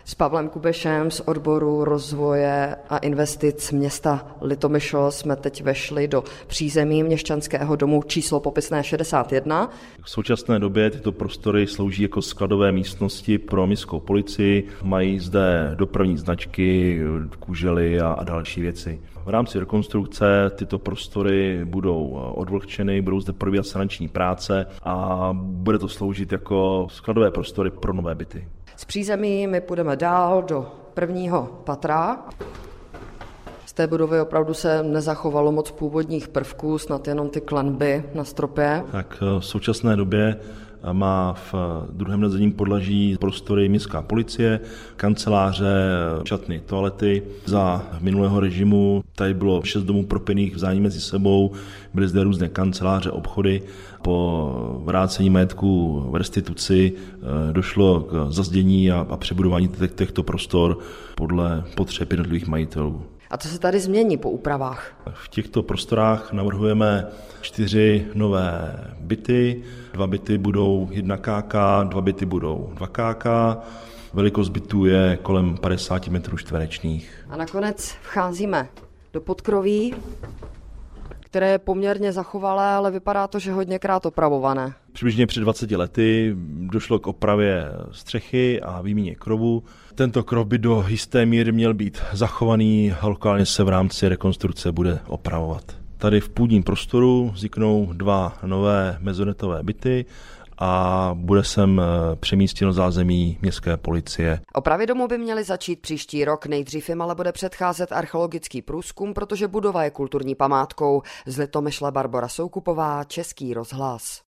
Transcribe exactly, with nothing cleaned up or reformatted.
S Pavlem Kubešem z odboru rozvoje a investic města Litomyšl jsme teď vešli do přízemí měšťanského domu číslo popisné šedesát jedna. V současné době tyto prostory slouží jako skladové místnosti pro městskou policii. Mají zde dopravní značky, kužely a, a další věci. V rámci rekonstrukce tyto prostory budou odvlhčeny, budou zde probíhat sanační práce a bude to sloužit jako skladové prostory pro nové byty. Z přízemí my půjdeme dál do prvního patra. Z té budovy opravdu se nezachovalo moc původních prvků, snad jenom ty klenby na stropě. Tak v současné době má v druhém nadzemním podlaží prostory městská policie, kanceláře, šatny, toalety. Za minulého režimu tady bylo šest domů propojených vzájemně mezi sebou, byly zde různé kanceláře, obchody. Po vrácení majetku v restituci došlo k zazdění a přebudování těchto prostor podle potřeb jednotlivých majitelů. A co se tady změní po úpravách? V těchto prostorách navrhujeme čtyři nové byty. Dva byty budou jedna ká ká, dva byty budou dva ká ká. Velikost bytů je kolem padesát metrů čtverečních. A nakonec vcházíme do podkroví, které je poměrně zachovalé, ale vypadá to, že hodněkrát opravované. Přibližně před dvaceti lety došlo k opravě střechy a výměně krovu. Tento krov by do jisté míry měl být zachovaný a lokálně se v rámci rekonstrukce bude opravovat. Tady v půdním prostoru vzniknou dva nové mezonetové byty a bude sem přemístěno zázemí městské policie. Opravy domu by měly začít příští rok, nejdřív jim ale bude předcházet archeologický průzkum, protože budova je kulturní památkou. Z Litomyšle Barbora Soukupová, Český rozhlas.